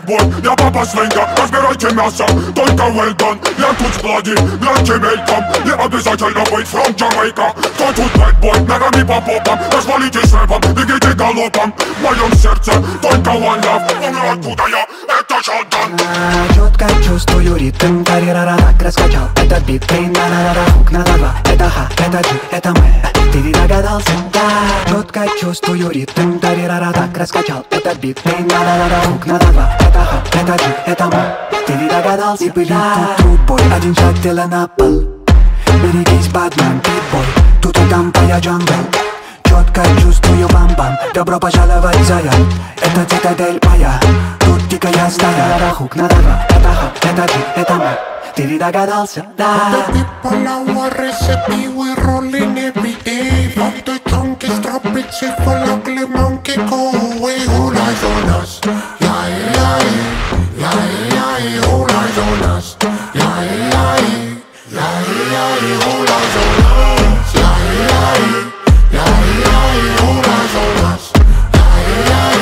бой, я папа свинья, разбирайте мясо, только well done. Я тут с Блади, гляньте мельком, не обязательно быть from Jamaica. Кто тут bad boy, ногами по попам, развалитесь рэпом, бегите галопом. В моем сердце только one love, умру откуда я, это Шалдан. Четко чувствую ритм, тарирара, так раскачал этот бит. Ты на-на-на-на, хук на два, это ха, это джи, это мы. Ты не догадался, да. Четко чувствую ритм, тарирара, так раскачал этот бит. Ты на-на-на-на, хук на два, это ха, это джи, это мы. Ты не догадался, и были тут бой, один шаг дело на пол. Берегись, бадман, питбой, тут и там твоя джангл. Четко чувствую бам-бам, добро пожаловать, зая. Это цитадель моя, тут дикая стая. Хук на два, это ха, это джи, это мы. Ты не догадался, да. The people our recipe, we rolling every day. From the junkies, drop it, she full ugly monkey, go away. All eyes on us, yeah, yeah, yeah, all eyes on us, yeah, yeah, yeah, all eyes on us, yeah, yeah, all eyes on us, yeah.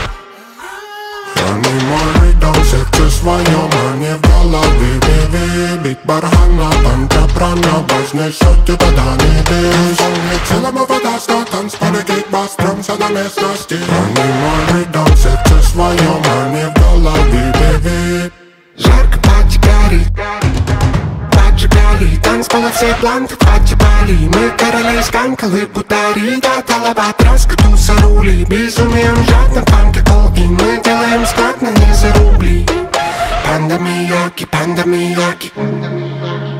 Они мой рядом, своем, в голове бит бархана, пантапрана, вознесет тебя до небес. Целому вода ста, танцполе, кикбас, драм, до местности. Они мой рядом, сердце своем, в голове бит. Жарко поджигали, танцпола все бланты поджигали. Мы короли сканкалы, бутари, да толова, тряска, туса, рули. Безумием жадно, панки, колки, мы делаем складно, не за рубли. Панда Мияки, панда Мияки.